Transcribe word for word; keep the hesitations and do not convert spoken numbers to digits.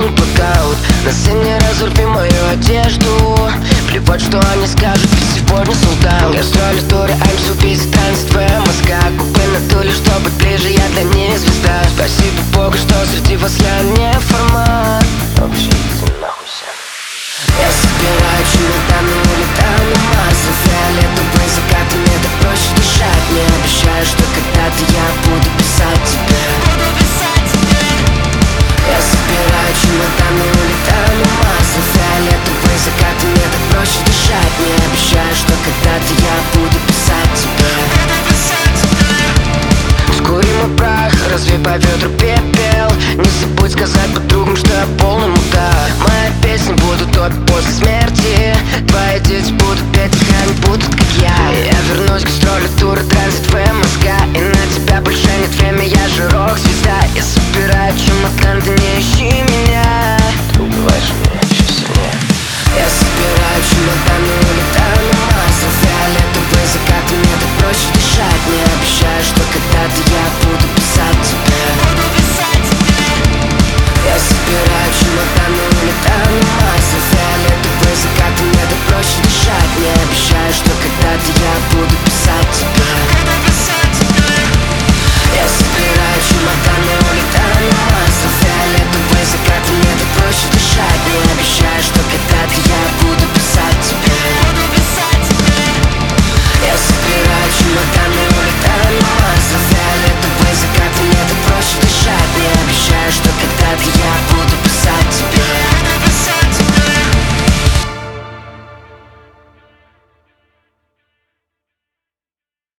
он блокаут. На сцене разорви мою одежду. Плевать, что они скажут, ведь сегодня солдат. Гастроли, туры, аймс, убийцы, танцы, твоя мозга. Купы на туле, чтобы ближе, я для них звезда. Спасибо Богу, что среди вас я не формат. Вообще, иди нахуй все. Я собираю чемоданы, улетаю на Марс. За фиолетовые закаты мне так проще дышать. Не обещаю, что когда-то я буду писать тебе. Я собираю чемоданы, улетаю на Марс. За фиолетовые закаты мне так проще дышать. Не обещаю, что когда-то я буду писать тебе. Скурим и прах, разве по ветру